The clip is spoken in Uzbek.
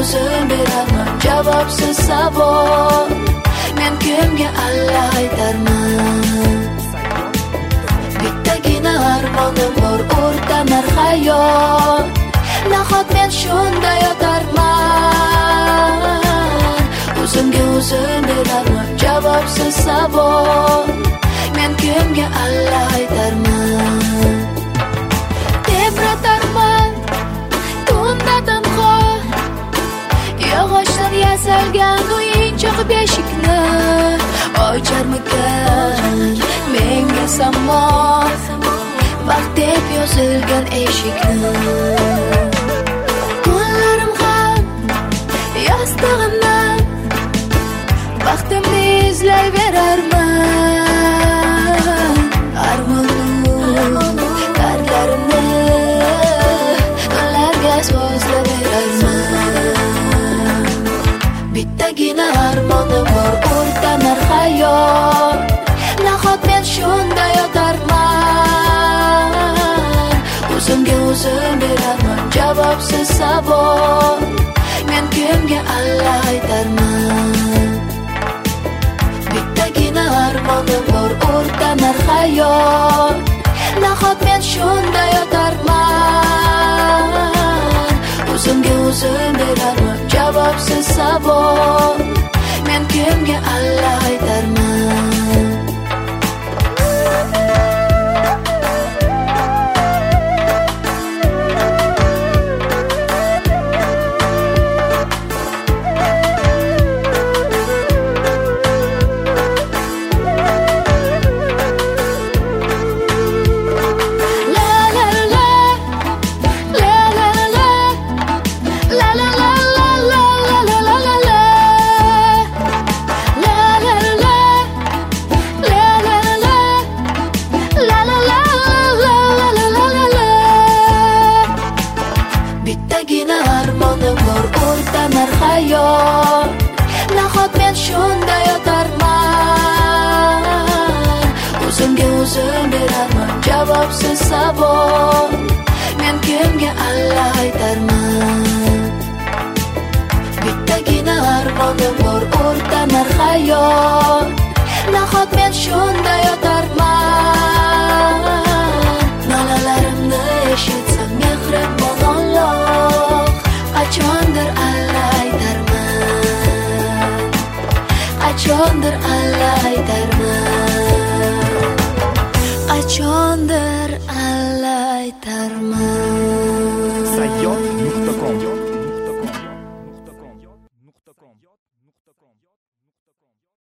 o'zim beraman javobsiz savol. Men kimga alla aytarman? Bittagina armonim bor, o'rtanar hayot. Nahot men shunda yotarman? O'zimga o'zim beraman javobsiz savol. Men kimga alla aytarman? Tebratarman tunda tanho, yog'ochdan yasalgan o'yinchoq beshikni ocharmikan menga samo, vaqt deb yozilgan eshikni. Kunlarim ham yostig'imdan vaqtimni izlayverarman. Armonim dardlarimni ularga so'zlayverarman. Bittagina armonim bor, o'rtanar hayot. Nahot men shunda yotarman? O'zimga o'zim beraman javobsiz savol. Men kimga alla aytarman? Bittagina armonim bor, o'rtanar hayot. Nahot men shunda yotarman? O'zimga o'zim beraman javobsiz savol. Men kimga alla aytarman? Bittagina armonim bor, o'rtanar hayot. Nahot men shunda yotarman? O'zimga o'zim beraman javobsiz savol. Men kimga alla aytarman? Bittagina armonim bor, o'rtanar hayot. Nahot men shunda yotarman? Nolalarimni eshitsam mehribon Alloh, qachondir alla aytarman. Qachondir alla aytarman. Qachondir alla aytarman.